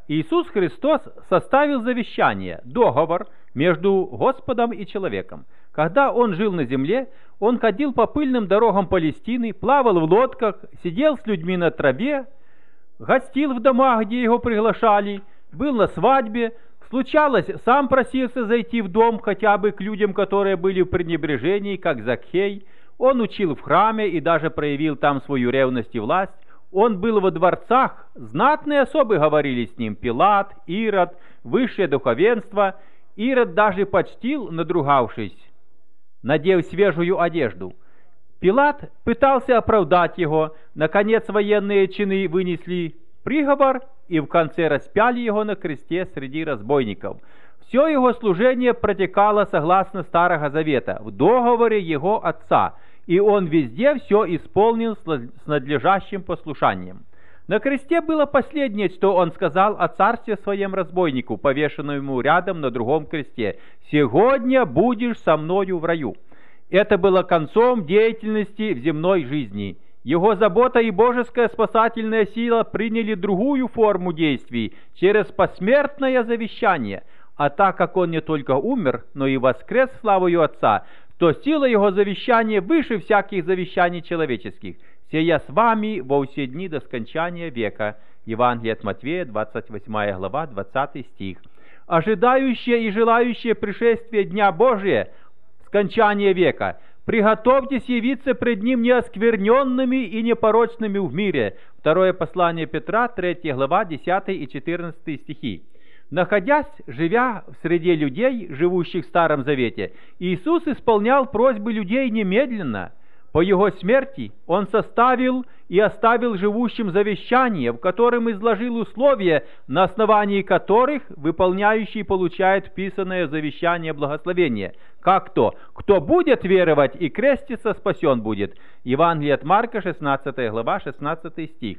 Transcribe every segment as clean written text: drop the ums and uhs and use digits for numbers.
Иисус Христос составил завещание, договор между Господом и человеком. Когда Он жил на земле, Он ходил по пыльным дорогам Палестины, плавал в лодках, сидел с людьми на траве, гостил в домах, где Его приглашали, был на свадьбе. Случалось, сам просился зайти в дом хотя бы к людям, которые были в пренебрежении, как Закхей. Он учил в храме и даже проявил там свою ревность и власть. Он был во дворцах, знатные особы говорили с ним, Пилат, Ирод, высшее духовенство. Ирод даже почтил, надругавшись, надев свежую одежду. Пилат пытался оправдать его. Наконец военные чины вынесли приговор и в конце распяли его на кресте среди разбойников. Все его служение протекало согласно Старого Завета, в договоре его отца, и он везде все исполнил с надлежащим послушанием. На кресте было последнее, что он сказал о царстве своем разбойнику, повешенному рядом на другом кресте: «Сегодня будешь со мною в раю». Это было концом деятельности в земной жизни. Его забота и божеская спасательная сила приняли другую форму действий через посмертное завещание. А так как он не только умер, но и воскрес славою Отца, то сила его завещания выше всяких завещаний человеческих. «Сея с вами во все дни до скончания века». Евангелие от Матфея, 28 глава, 20 стих. Ожидающие и желающие пришествия Дня Божия, скончания века, приготовьтесь явиться пред Ним неоскверненными и непорочными в мире. Второе послание Петра, 3 глава, 10 и 14 стихи. Находясь, живя в среде людей, живущих в Старом Завете, Иисус исполнял просьбы людей немедленно. По Его смерти Он составил и оставил живущим завещание, в котором изложил условия, на основании которых выполняющий получает вписанное в завещание благословение. Как то: «Кто будет веровать и креститься, спасен будет». Евангелие от Марка, 16 глава, 16 стих.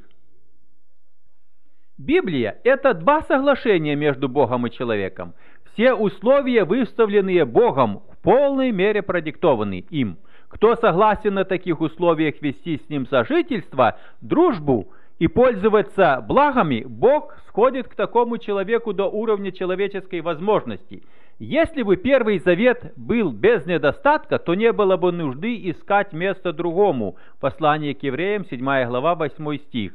Библия – это два соглашения между Богом и человеком. Все условия, выставленные Богом, в полной мере продиктованы им. Кто согласен на таких условиях вести с Ним сожительство, дружбу и пользоваться благами, Бог сходит к такому человеку до уровня человеческой возможности. Если бы Первый Завет был без недостатка, то не было бы нужды искать место другому. Послание к евреям, 7 глава, 8 стих.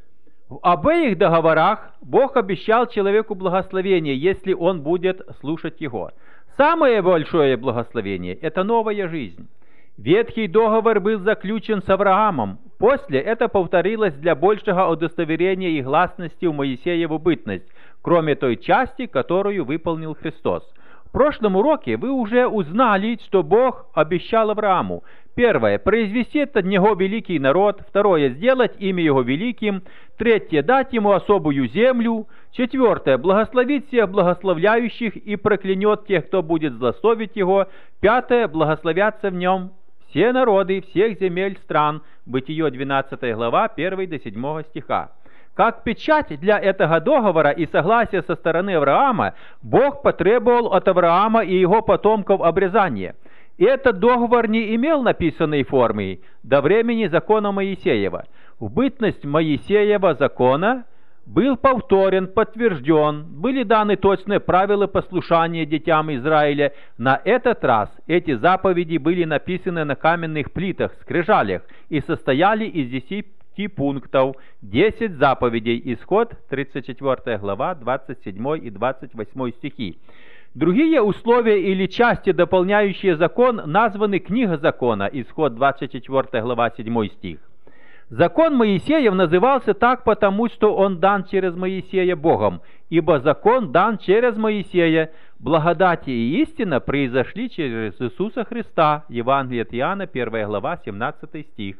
В обеих договорах Бог обещал человеку благословение, если он будет слушать Его. Самое большое благословение – это новая жизнь. Ветхий договор был заключен с Авраамом. После это повторилось для большего удостоверения и гласности в Моисееву бытность, кроме той части, которую выполнил Христос. В прошлом уроке вы уже узнали, что Бог обещал Аврааму. Первое – произвести от него великий народ. Второе – сделать имя его великим. Третье – дать ему особую землю. Четвертое – благословить всех благословляющих и проклянет тех, кто будет злословить его. Пятое – благословятся в нем все народы всех земель стран. Бытие, 12 глава, 1 до 7 стиха. Как печать для этого договора и согласия со стороны Авраама, Бог потребовал от Авраама и его потомков обрезания. И этот договор не имел написанной формы до времени закона Моисеева. В бытность Моисеева закона был повторен, подтвержден, были даны точные правила послушания детям Израиля. На этот раз эти заповеди были написаны на каменных плитах, скрижалях, и состояли из 10 пунктов, 10 заповедей. Исход, 34 глава, 27 и 28 стихи. Другие условия или части, дополняющие закон, названы книга закона. Исход, 24 глава, 7 стих. Закон Моисеев назывался так, потому что он дан через Моисея Богом, ибо закон дан через Моисея. Благодать и истина произошли через Иисуса Христа. Евангелие от Иоанна, 1 глава, 17 стих.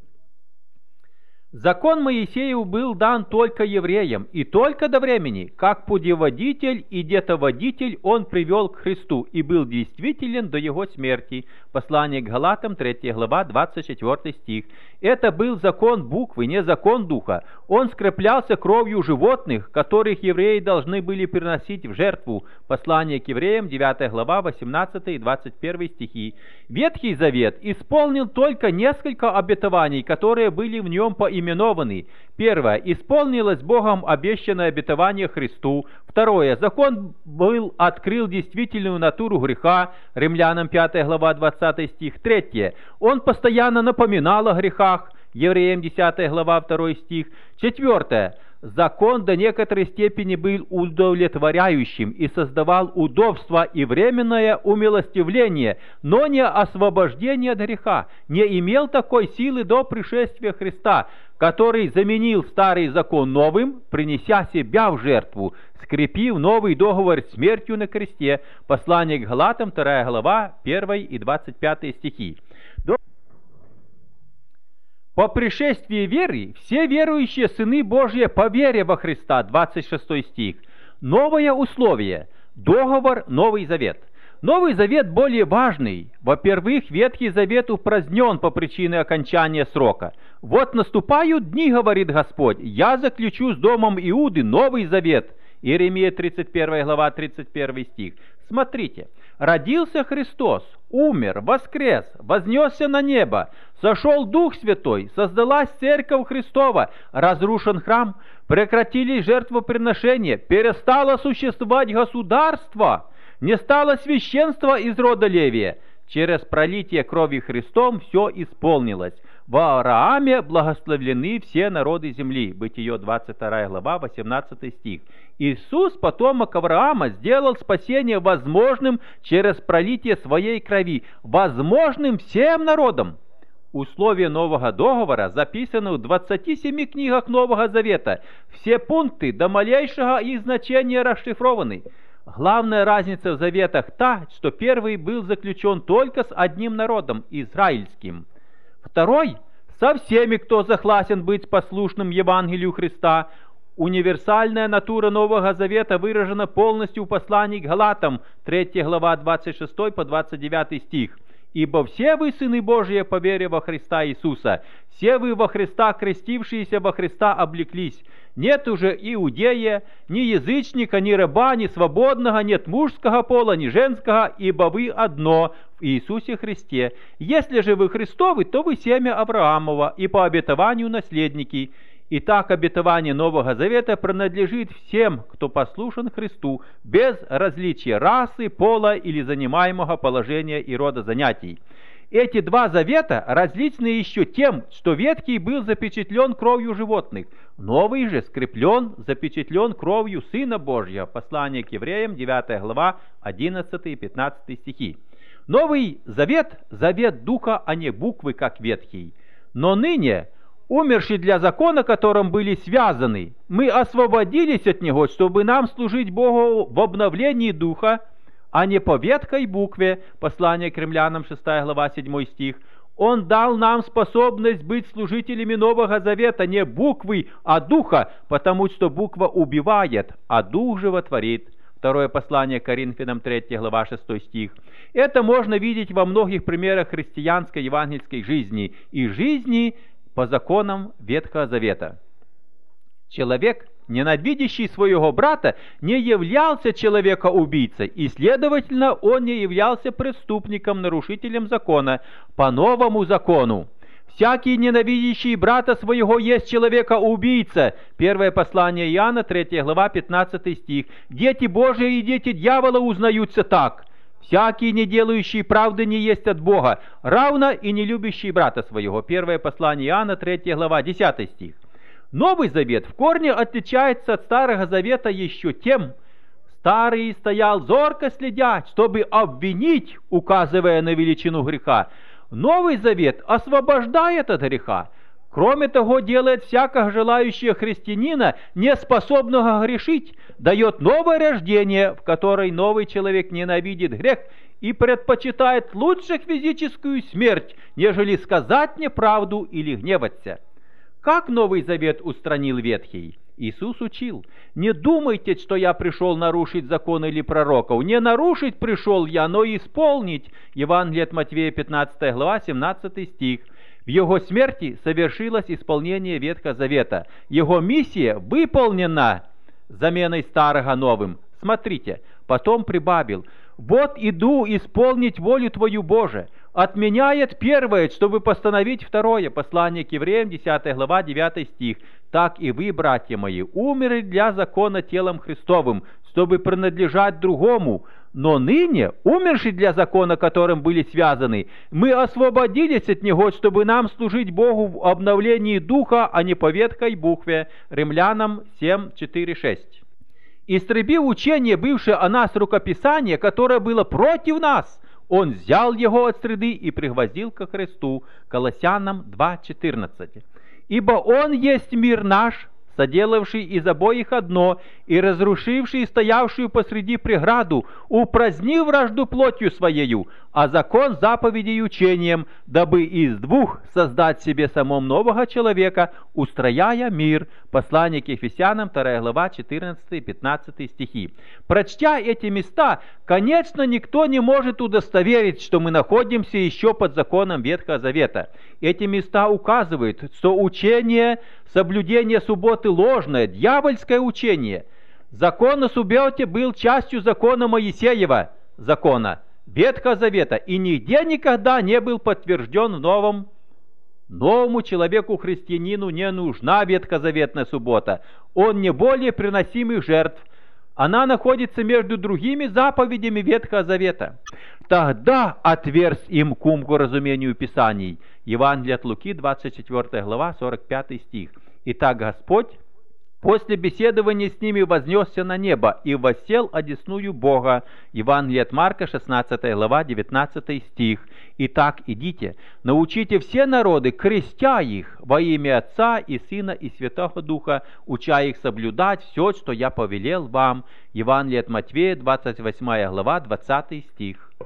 Закон Моисеев был дан только евреям, и только до времени, как путеводитель и детоводитель он привел к Христу и был действителен до его смерти. Послание к Галатам, 3 глава, 24 стих. Это был закон буквы, не закон духа. Он скреплялся кровью животных, которых евреи должны были приносить в жертву. Послание к евреям, 9 глава, 18 и 21 стихи. Ветхий Завет исполнил только несколько обетований, которые были в нем по именованы. Первое. Исполнилось Богом обещанное обетование Христу. Второе. Закон открыл действительную натуру греха. Римлянам 5 глава 20 стих. Третье. Он постоянно напоминал о грехах. Евреям 10 глава 2 стих. Четвертое. Закон до некоторой степени был удовлетворяющим и создавал удобство и временное умилостивление, но не освобождение от греха, не имел такой силы до пришествия Христа, который заменил старый закон новым, принеся себя в жертву, скрепив новый договор смертью на кресте. Послание к Галатам, 2 глава, 1 и 25 стихи. По пришествии веры все верующие сыны Божьи по вере во Христа, 26 стих. Новое условие, договор, Новый Завет. Новый Завет более важный. Во-первых, Ветхий Завет упразднен по причине окончания срока. Вот наступают дни, говорит Господь, я заключу с домом Иуды Новый Завет. Иеремия 31 глава, 31 стих. Смотрите, родился Христос, умер, воскрес, вознесся на небо, сошел Дух Святой, создалась Церковь Христова, разрушен храм, прекратились жертвоприношения, перестало существовать государство, не стало священства из рода Левия. Через пролитие крови Христом все исполнилось. В Аврааме благословлены все народы земли. Бытие 22 глава, 18 стих. Иисус, потомок Авраама, сделал спасение возможным через пролитие своей крови, возможным всем народам. Условия нового договора записаны в 27 книгах Нового Завета. Все пункты до малейшего их значения расшифрованы. Главная разница в заветах та, что первый был заключен только с одним народом, израильским. Второй – со всеми, кто согласен быть послушным Евангелию Христа. Универсальная натура Нового Завета выражена полностью в послании к Галатам, 3 глава 26 по 29 стих. «Ибо все вы, сыны Божии, по вере во Христа Иисуса, все вы во Христа, крестившиеся во Христа, облеклись. Нет уже иудея, ни язычника, ни раба, ни свободного, нет мужского пола, ни женского, ибо вы одно в Иисусе Христе. Если же вы Христовы, то вы семя Авраамова и по обетованию наследники». Итак, обетование Нового Завета принадлежит всем, кто послушен Христу, без различия расы, пола или занимаемого положения и рода занятий. Эти два завета различны еще тем, что Ветхий был запечатлен кровью животных, Новый же скреплен, запечатлен кровью Сына Божьего. Послание к Евреям, 9 глава, 11 и 15 стихи. Новый Завет – завет Духа, а не буквы, как Ветхий. Но ныне, умерший для закона, которым были связаны, мы освободились от него, чтобы нам служить Богу в обновлении Духа, а не по ветхой букве. Послание к Римлянам, 6 глава, 7 стих. Он дал нам способность быть служителями Нового Завета не буквы, а Духа, потому что буква убивает, а Дух животворит. Второе послание к Коринфянам, 3 глава, 6 стих. Это можно видеть во многих примерах христианской евангельской жизни и жизни по законам Ветхого Завета. Человек, ненавидящий своего брата, не являлся человека-убийцей, и, следовательно, он не являлся преступником, нарушителем закона по новому закону. Всякий, ненавидящий брата своего, есть человека-убийца. Первое послание Иоанна, 3 глава, 15 стих. Дети Божии и дети дьявола узнаются так. Всякий, не делающий правды, не есть от Бога, равно и не любящий брата своего. Первое послание Иоанна, 3 глава, 10 стих. Новый Завет в корне отличается от Старого Завета еще тем: старый стоял зорко следя, чтобы обвинить, указывая на величину греха. Новый Завет освобождает от греха. Кроме того, делает всякого желающего христианина, неспособного грешить, дает новое рождение, в которой новый человек ненавидит грех и предпочитает лучше физическую смерть, нежели сказать неправду или гневаться. Как Новый Завет устранил Ветхий? Иисус учил: «Не думайте, что я пришел нарушить закон или пророков. Не нарушить пришел я, но исполнить». Евангелие от Матфея, 15 глава, 17 стих. В Его смерти совершилось исполнение Ветхого Завета. Его миссия выполнена заменой старого новым. Смотрите, потом прибавил: «Вот иду исполнить волю Твою, Боже». отменяет первое, чтобы постановить второе. Послание к евреям, 10 глава, 9 стих. «Так и вы, братья мои, умерли для закона телом Христовым, чтобы принадлежать другому, но ныне, умерши для закона, которым были связаны, мы освободились от него, чтобы нам служить Богу в обновлении духа, а не по ветхой букве». Римлянам 7, 4, 6. «Истребив учение, бывшее о нас рукописание, которое было против нас, он взял его от среды и пригвоздил ко Христу». Колоссянам 2, 14. «Ибо он есть мир наш, соделавший из обоих одно, и разрушивший стоявшую посреди преграду, упразднив вражду плотью своею, а закон заповедей и учением, дабы из двух создать себе самом нового человека, устрояя мир». Послание к Ефесянам, 2 глава, 14-15 стихи. Прочтя эти места, конечно, никто не может удостоверить, что мы находимся еще под законом Ветхого Завета. Эти места указывают, что учение соблюдение субботы ложное, дьявольское учение. Закон о субботе был частью закона Моисеева, закона Ветхого Завета, и нигде никогда не был подтвержден в Новому человеку-христианину не нужна ветхозаветная суббота. Он не более приносимых жертв. Она находится между другими заповедями Ветхого Завета. Тогда отверз им к уму разумению Писаний. Евангелие от Луки, 24 глава, 45 стих. «Итак Господь после беседования с ними вознесся на небо и воссел одесную Бога». Евангелие от Марка, 16 глава, 19 стих. «Итак, идите, научите все народы, крестя их во имя Отца и Сына и Святого Духа, уча их соблюдать все, что я повелел вам». Евангелие от Матфея, 28 глава, 20 стих.